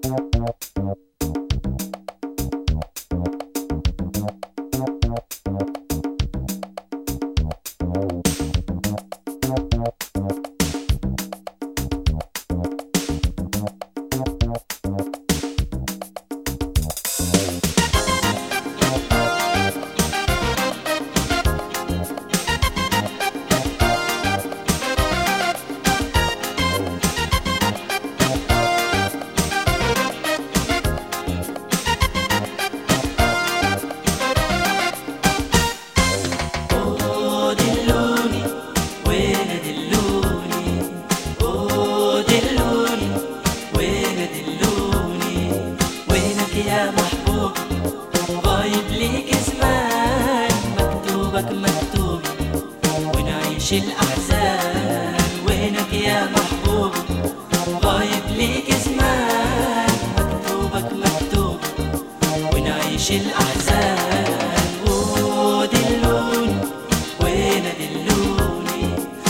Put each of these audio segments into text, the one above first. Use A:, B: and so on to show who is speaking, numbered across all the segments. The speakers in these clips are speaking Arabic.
A: يا محبوب غايب ليك زمان، مكتوبك مكتوب ونعيش الأحزان. وينك يا محبوب غايب ليك زمان، مكتوبك مكتوب ونعيش الأحزان. ودلوني وين دلوني،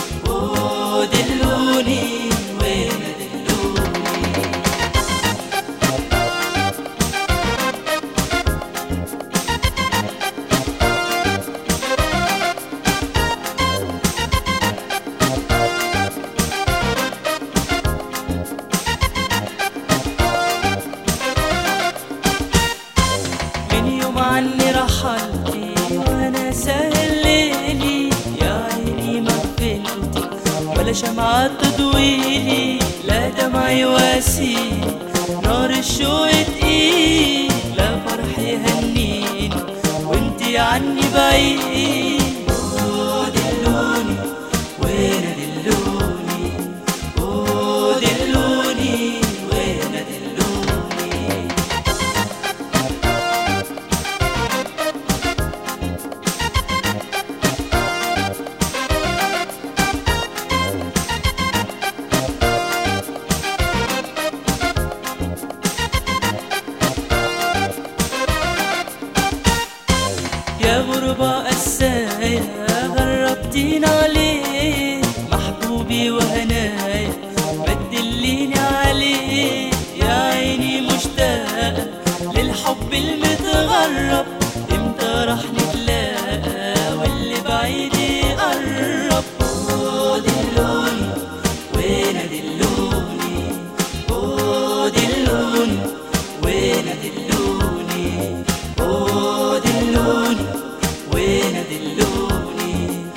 A: ودلوني وين دلوني. عني رحلتي وانا سهل ليلي، يا عيني ما غفلتي ولا شمعة تضويلي، لا دمع يواسيني نار الشوق تقيل، لا فرح يهنيني وانتي عني بعيد. ودلوني وين دلوني، ودلوني وين دلوني. يا غربة قسايا غربتينا عليه، محبوبي وهنايا ما تدليني عليه. يا عيني مشتاقة للحب المتغرب، امتى رح نتلاقى واللي بعيد يقرب. ودلوني وين دلوني، ودلوني وين دلوني، ودلوني وين دلوني،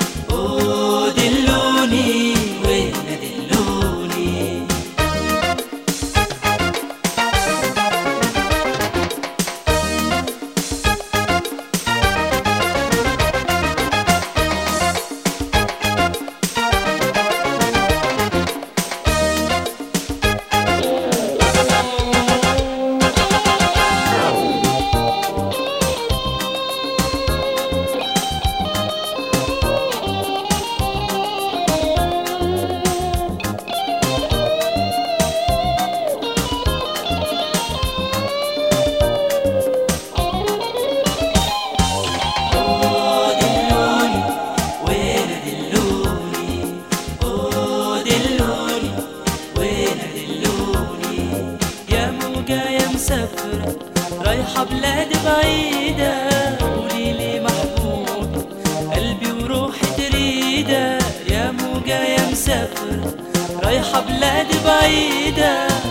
A: ودلوني وين دلوني. مسافرة رايحة بلاد بعيدة، قوليلي محبوب قلبي وروحي تريدة. يا موجة يا مسافرة رايحة بلاد بعيدة،